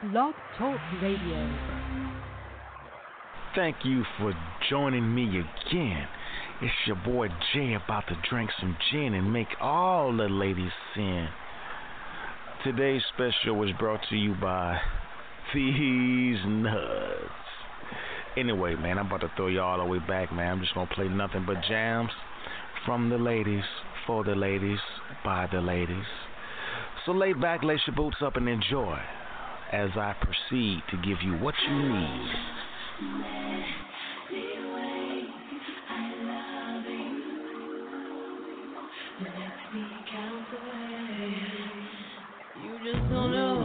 Blog Talk Radio. Thank you for joining me again. It's your boy Jay, about to drink some gin and make all the ladies sin. Today's special was brought to you by These Nuts. Anyway, man, I'm about to throw you all the way back, man. I'm just going to play nothing but jams from the ladies, for the ladies, by the ladies. So lay back, lace your boots up, and enjoy as I proceed to give you what you need. You just don't know.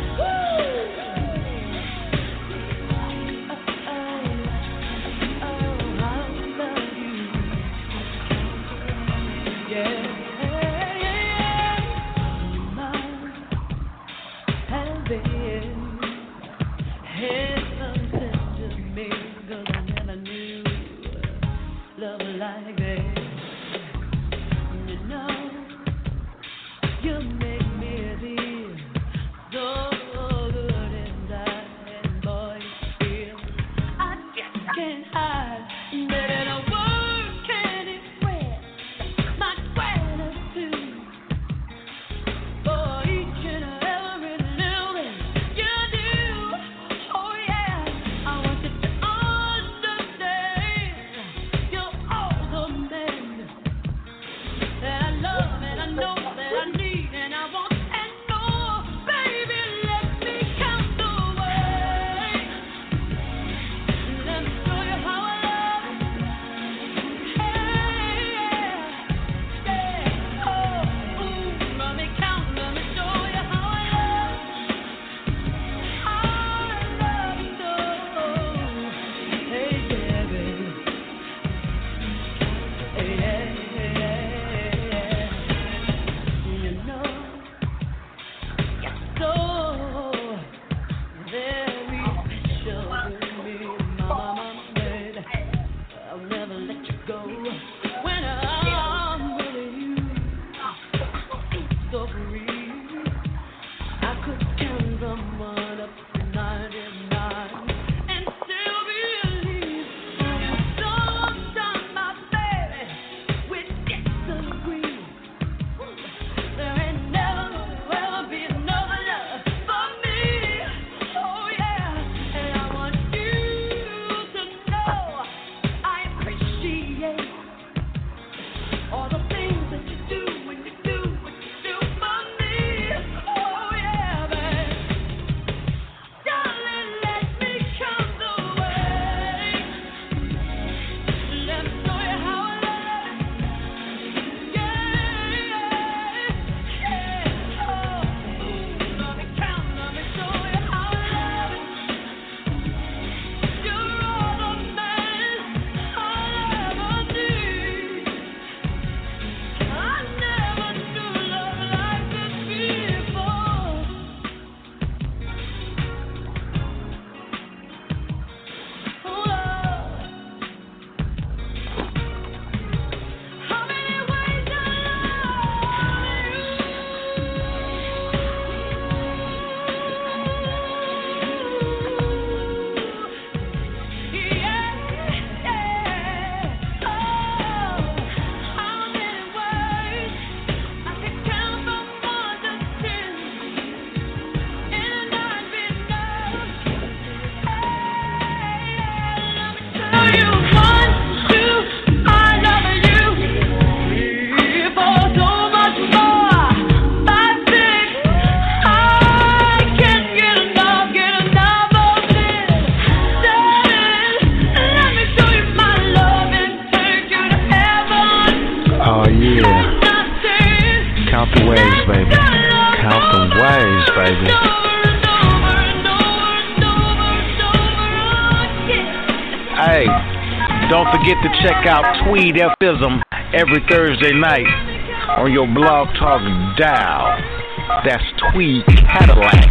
Check out Tweed Fism every Thursday night on your Blog Talk dial. That's Tweed Cadillac.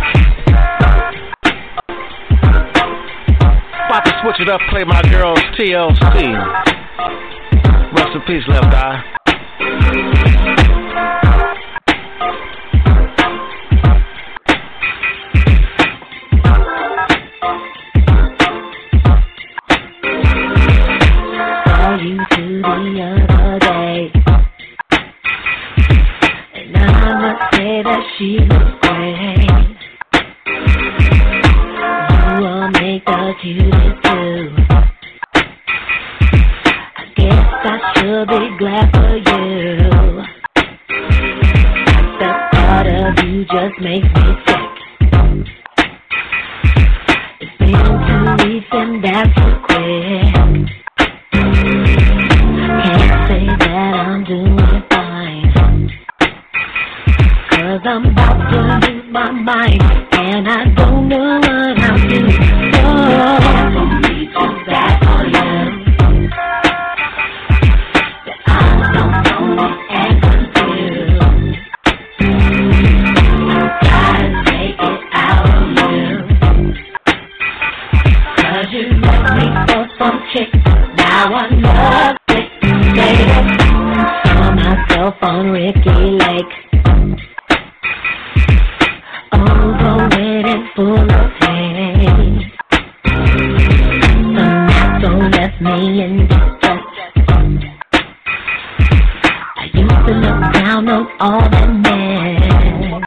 About to switch it up, play my girls TLC. Rest in peace, Left Eye. and I don't know what I'll do. Oh, for me to back on you. That I'm so lonely and confused. I gotta take it out of you. 'Cause you left me for some chick. Now I love it, baby. Saw myself on Ricky Lake. Overweight and full of hate. The Naxo left me in distress. I used to look down on all the men.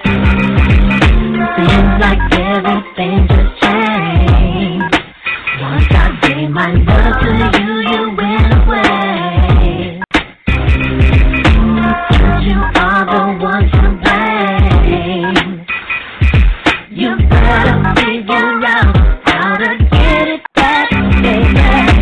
Seems like everything just changed. Once I gave my love to you, you went away. You are the one to blame. You better figure out how to get it back, baby.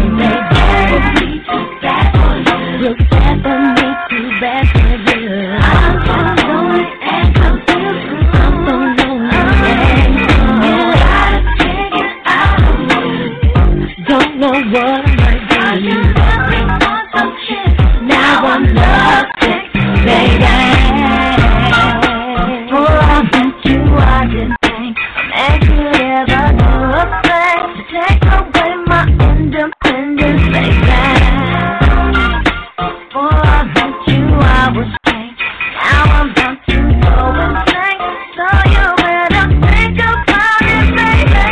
You're bad for me, too bad for you. I'm so lonely and confused. I'm so lonely and confused. You gotta take it out of me. Don't know what I might do. You left me for some shit. Now I'm lost, baby. Before I met you, I didn't think a man could ever do a thing to take away my independence, baby. Before I met you, I was strange. Now I'm about to go insane. So you better think about it, baby.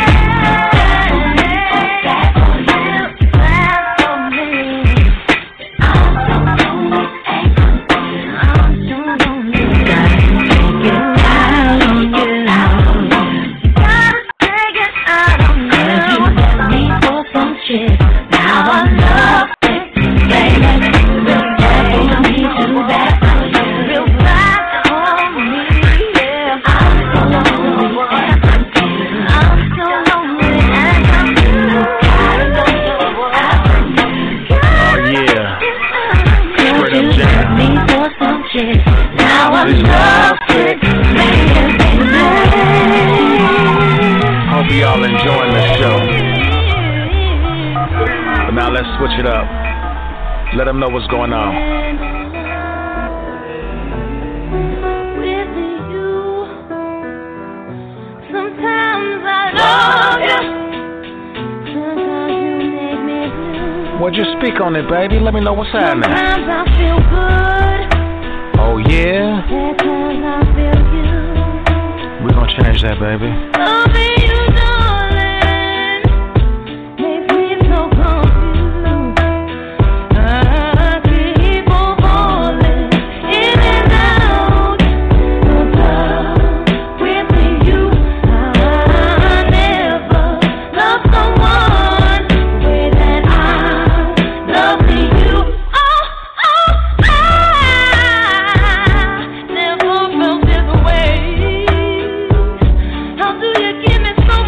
That's for me. I'm so lonely and confused. I'm so lonely. Gotta take it out on you. Gotta take it out on you. 'Cause you left me for some shit. Now I love it, baby. Real bad for me, too bad for you. Real bad for me, yeah. I'm so lonely and confused. I'm so lonely and confused. Gotta take it out on you. Oh yeah. Straight up jam. Left me for some shit. Now I'm lost it, baby. Hope y'all enjoying the show. But now let's switch it up. Let them know what's going on. With you, sometimes I love you. Sometimes you make me blue. Well, just speak on it, baby. Let me know what's happening. Sometimes I feel good. Oh yeah. Sometimes I feel you. We're gonna change that, baby. Loving you, darling, makes me so confused. I keep on falling in and out of love with you. I never loved someone the way that I love you. I never felt this way. How do you give me so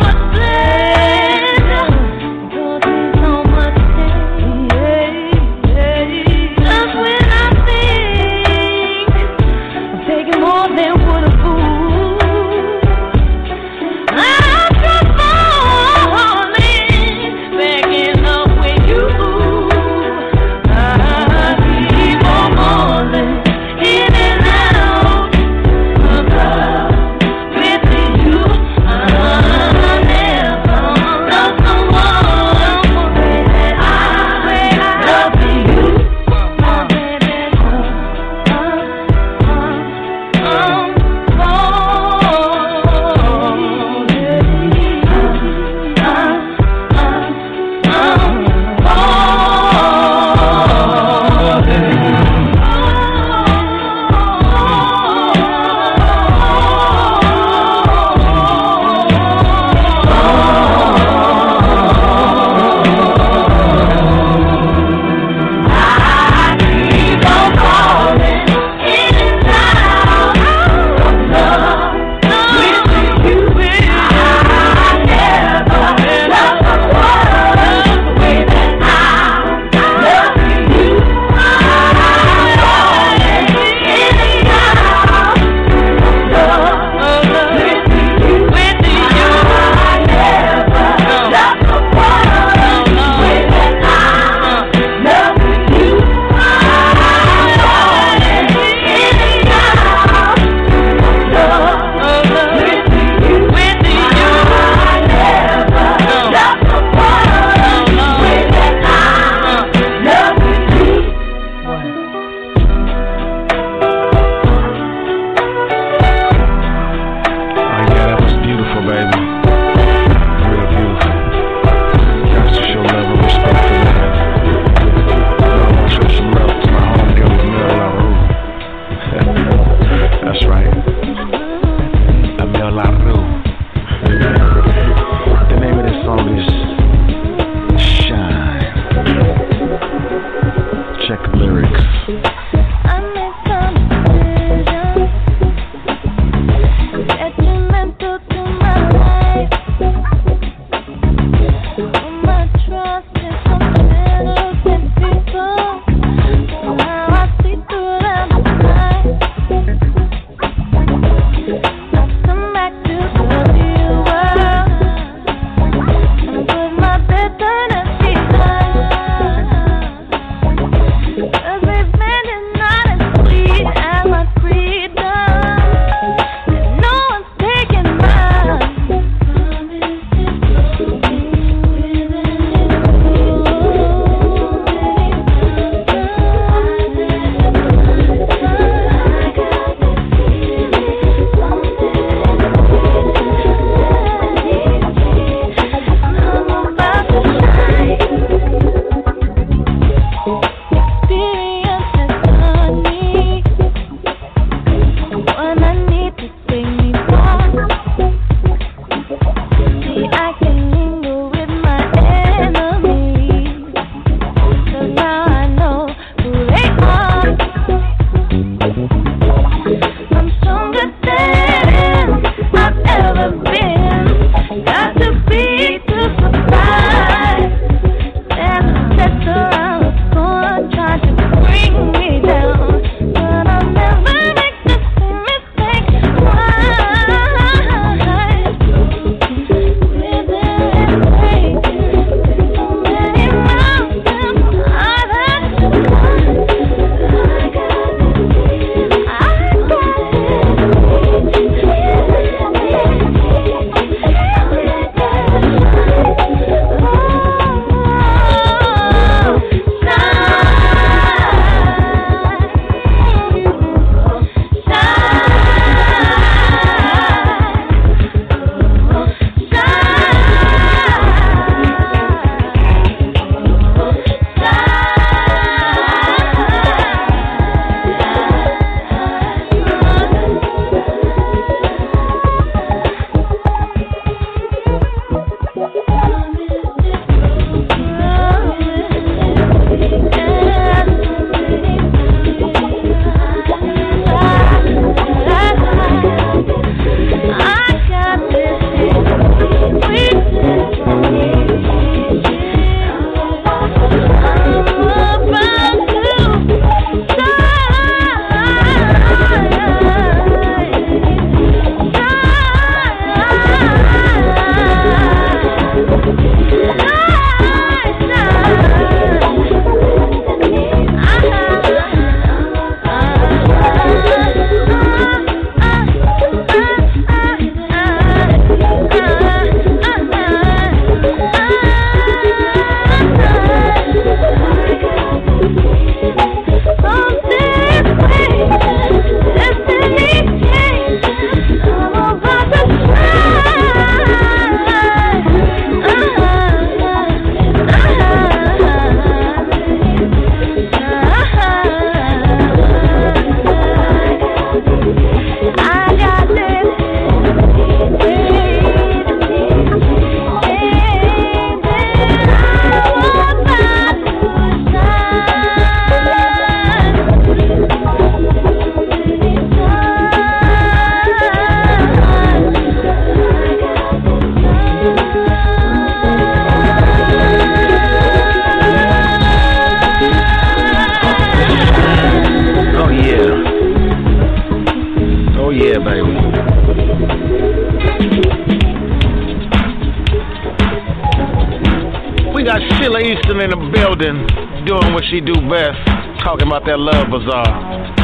Easton in the building, doing what she do best, talking about that Love Bazaar.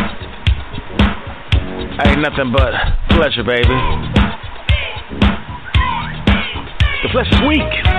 Ain't nothing but pleasure, baby. The flesh is weak.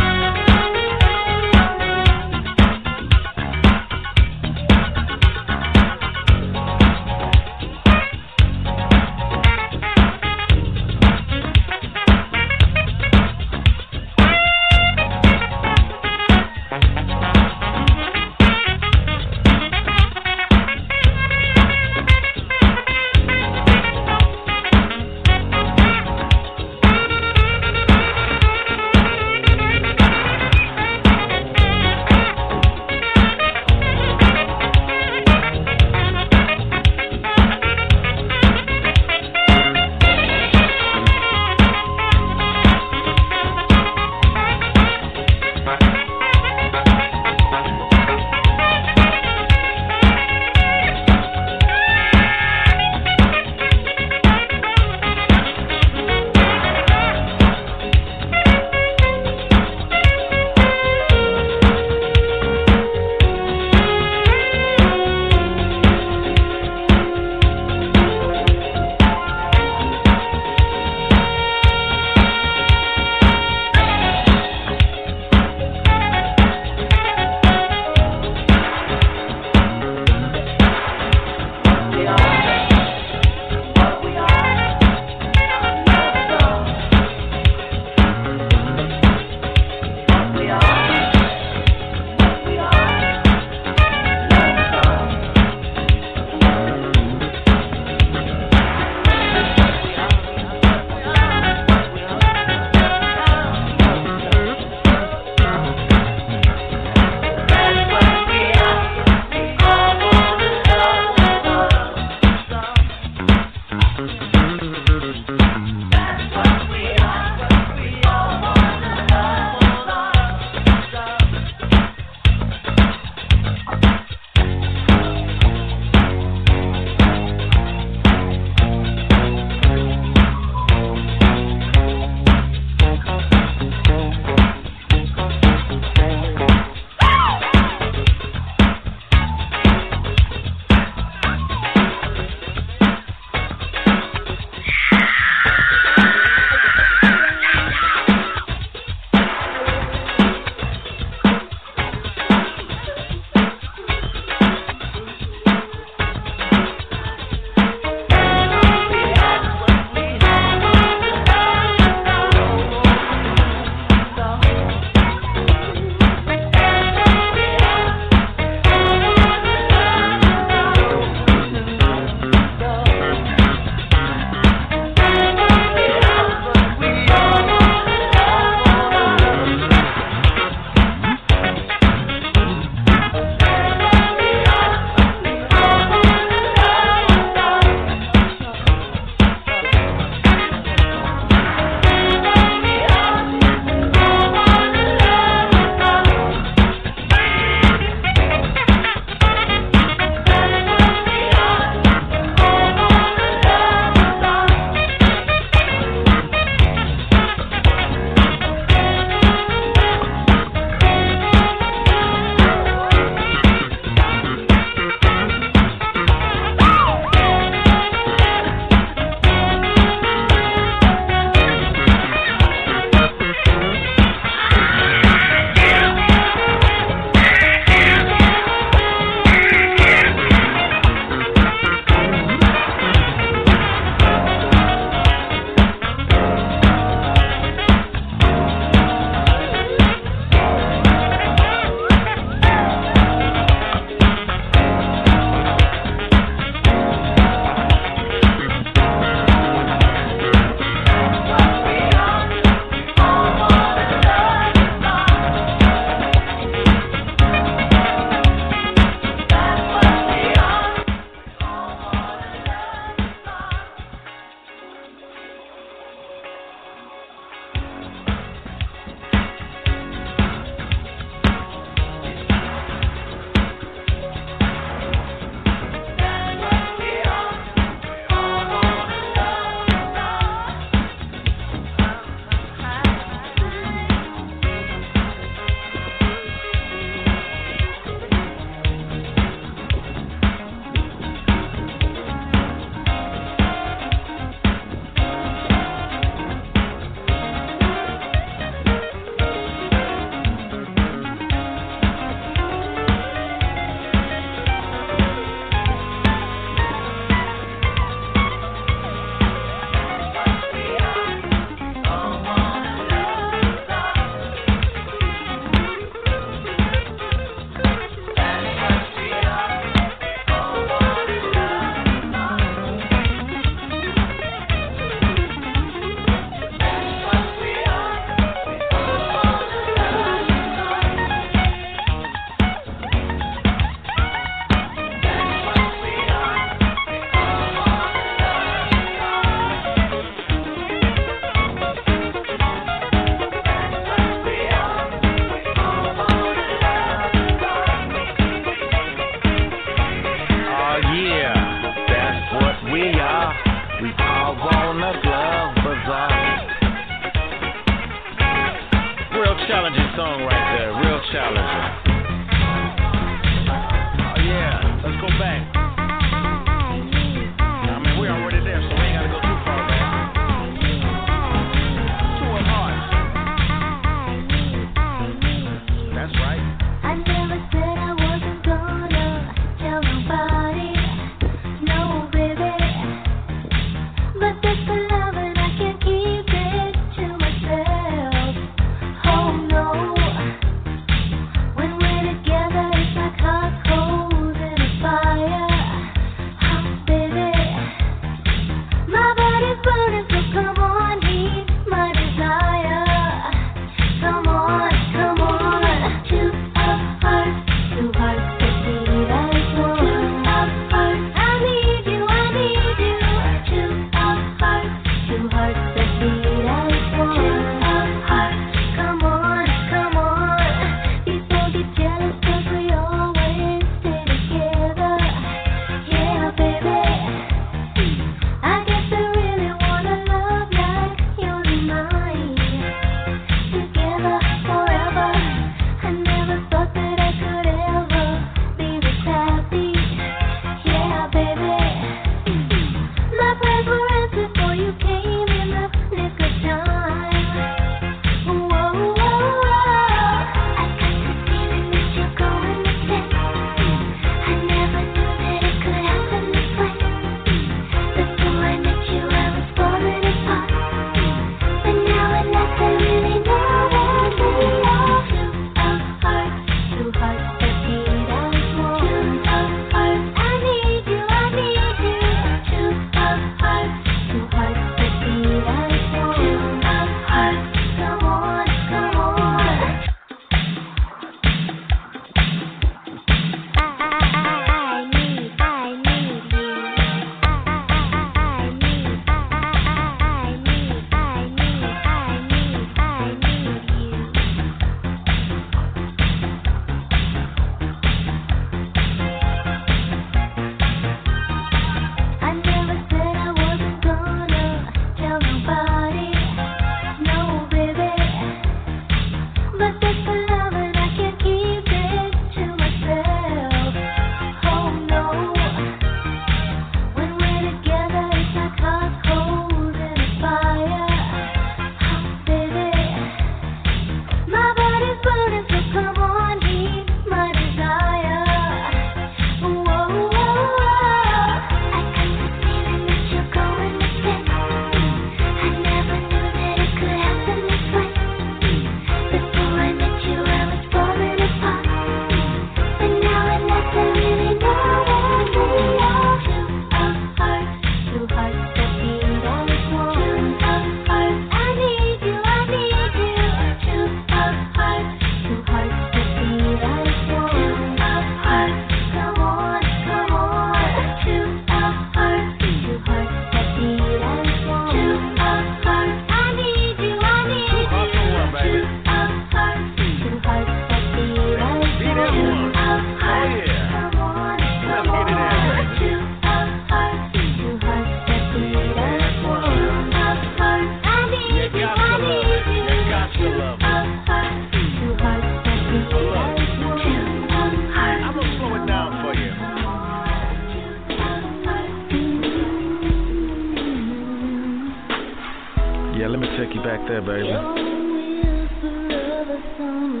you back there, baby. Your whisper of a summer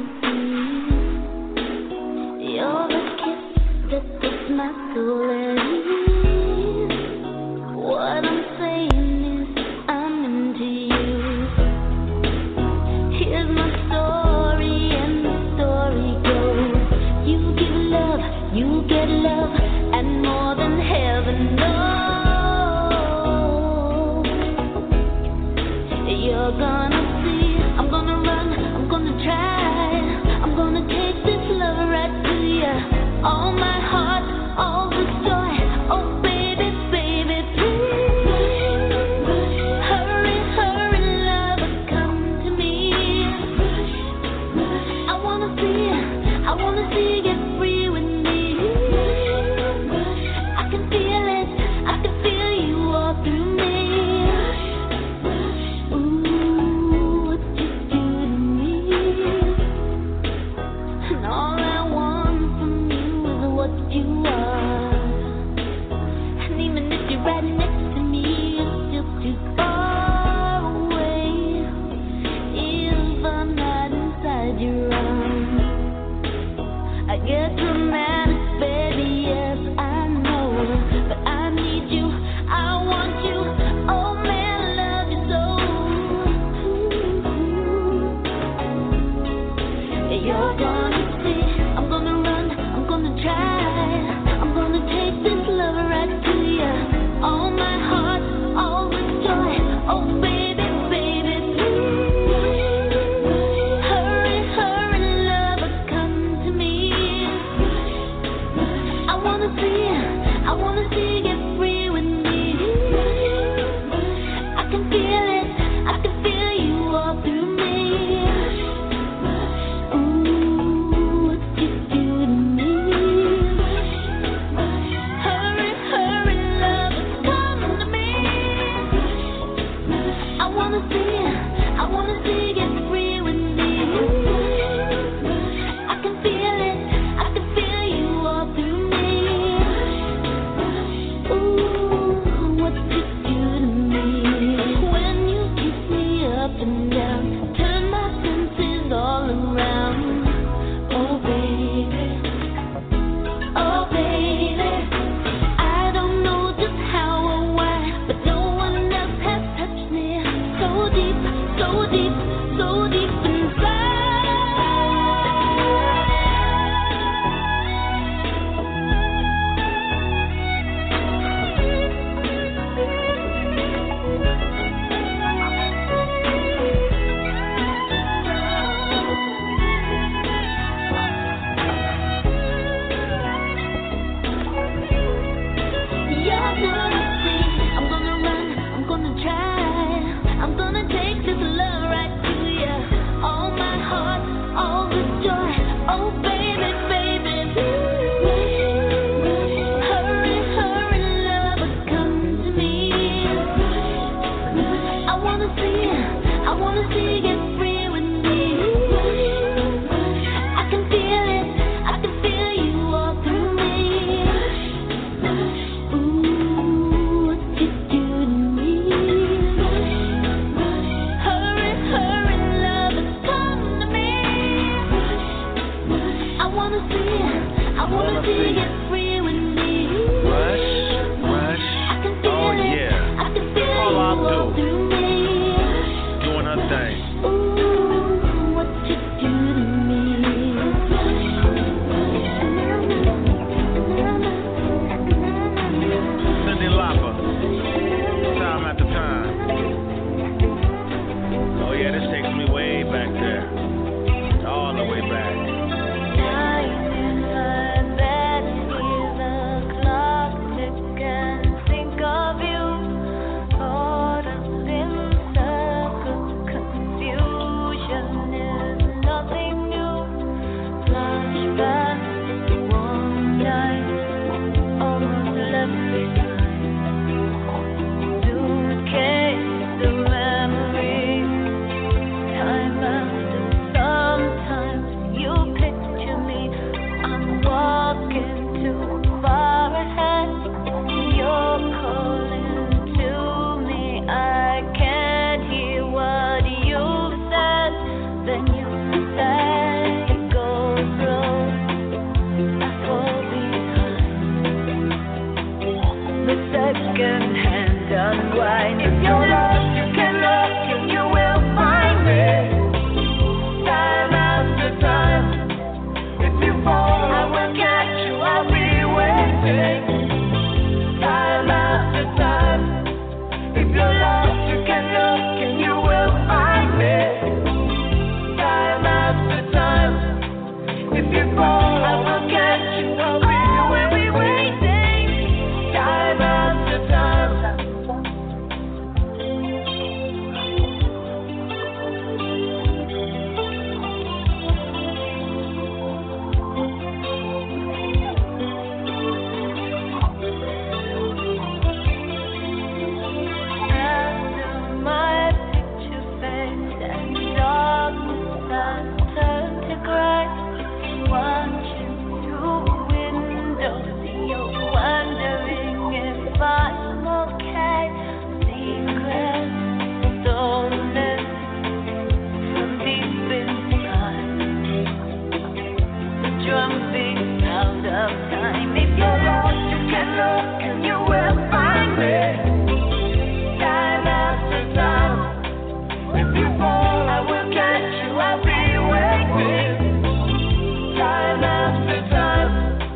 breeze. You're the kiss that puts my soul at ease. What I'm saying is I'm into you. Here's my story and the story goes. You give love, you get love, and more than heaven knows. You're gonna see, I'm gonna run, I'm gonna try, I'm gonna take this love right to you. All my heart, all the joy, oh baby, baby, please. Hurry, hurry, lover, come to me. I wanna see you get free with me. I can feel it, I can feel you all through me. Ooh, what you do to me. And all I want from you is what you are. And even if you're right next to me, you're still too far away. If I'm not inside your arms, I get dramatic, baby, yes, I know. But I need you, I want you, oh man, I love you so. You're gonna see, I'm gonna run, I'm gonna try, I'm gonna take this love right to you. All my heart, all the joy, oh baby, baby, please. Hurry, hurry, lover, come to me. I wanna see you get free with me. I can feel it, I can feel you all through me. Ooh, what you do to me. Hurry, hurry, lover, come to me. I wanna see you get free with me. I can feel it, I can feel you all through me. Ooh, what you do to me. When you kiss me up and down, turn my senses all around. Oh baby, oh baby. I don't know just how or why, but no one else has touched me so deep, so deep, so deep You're gonna see, I'm gonna run, I'm gonna try, I'm gonna take this love right to you. All my heart, all the joy, oh baby, baby, please. Hurry, hurry, lover, come to me. I wanna see you get free with me. I can feel it, I can feel you all through me. Ooh, what you do to me. Hurry, hurry, lover, come to me. I wanna see you get free with me. Rush. I can feel Oh, it, yeah. I can feel All you I all do. through me. Doing her thing. Ooh, what you do to me. Cindy Lauper. Time after time. Oh, yeah, this takes me way back there. All the way back. Now you realize that it is second-hand unwind. If you're lost, you can look and you will find me. Time after time. If you fall, I will catch you. I'll be waiting. Time after time. If you're lost, you can look and you will find me. Time after time. If you fall, I will catch you. I'll be waiting. Time after time. After my picture fades and darkness turns to gray, watching through windows, you're wondering if I'm okay. Secrets stolen from deep inside, the drumbeat sound of time. If you're lost, you can look and you will find me. Time after time. If you fall, I will catch you. I'll be waiting. Time after time.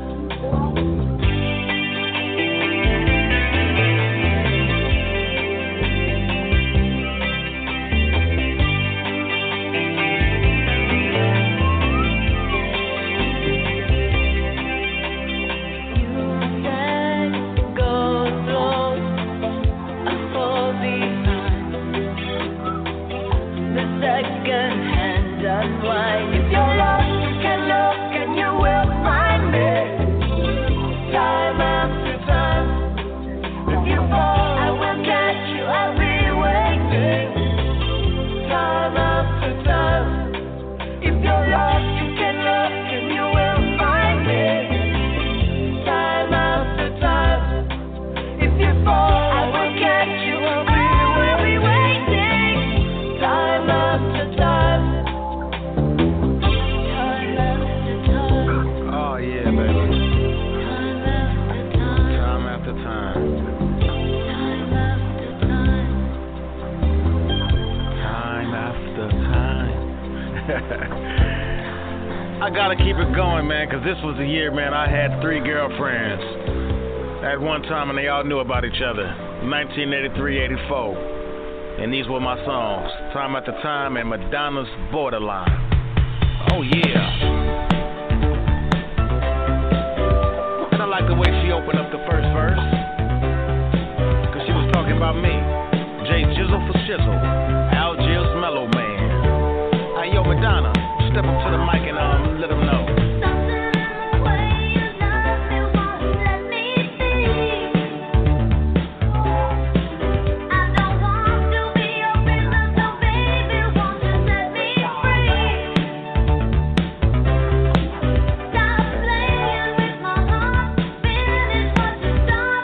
You said go slow, I fall behind. The second-hand unwind. If you're lost, you can look and you will find me. Time after time. If you fall, I will catch you. I'll be waiting. Time after time. If you're lost, you can look and you will find me. Time after time. If you fall, I will catch you. I'll be waiting. Time after time. Time after time. Oh yeah, baby. Time after time. Time after time. Time after time. Time after time. I gotta keep it going, man, because this was the year, man, I had 3 girlfriends at one time, and they all knew about each other. 1983, 84. And these were my songs, Time After Time and Madonna's Borderline. Oh, yeah. And I like the way she opened up the first verse, because she was talking about me. Jay Jizzle for Shizzle, Al Jill's Mellow Man. Hey, yo, Madonna, step up to the mic and let them know. Something in the way you love me won't let me be. I don't want to be your prisoner, so baby, won't you set me free? Stop playing with my heart, finish what you started.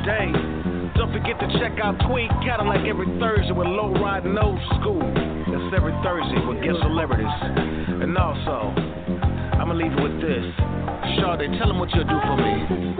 day. Don't forget to check out Tweet Cadillac every Thursday with Low Riding Old School. That's every Thursday with guest celebrities. And also, I'ma leave you with this. Shawty, tell them what you'll do for me.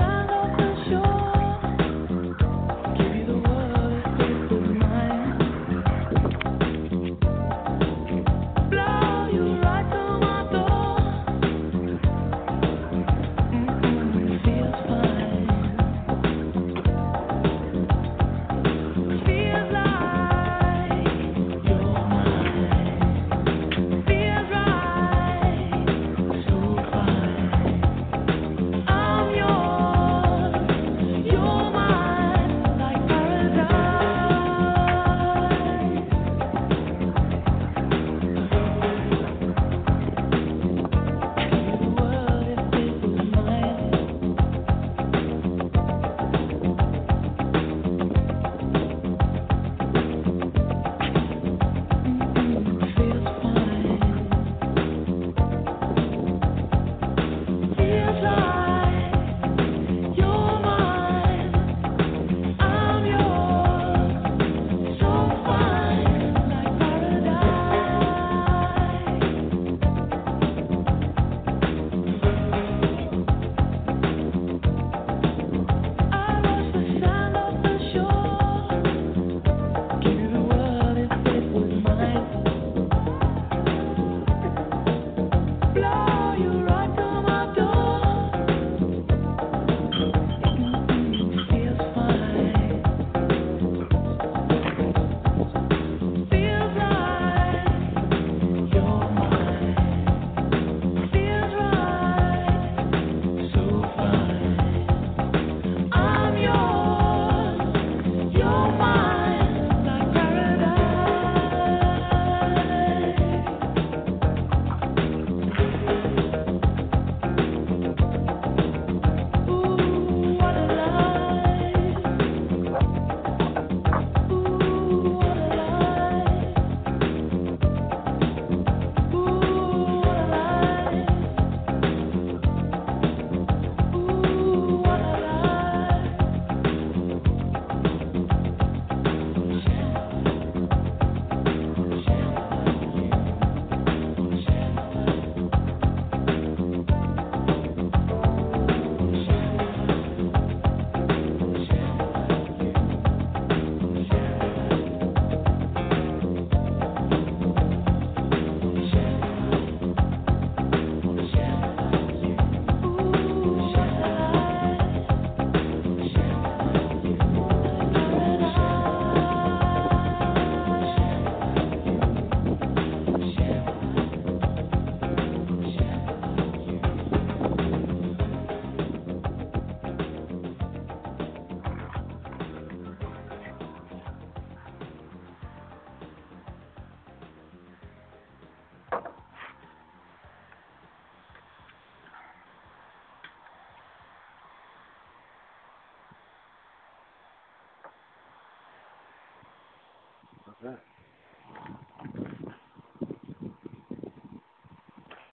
Okay.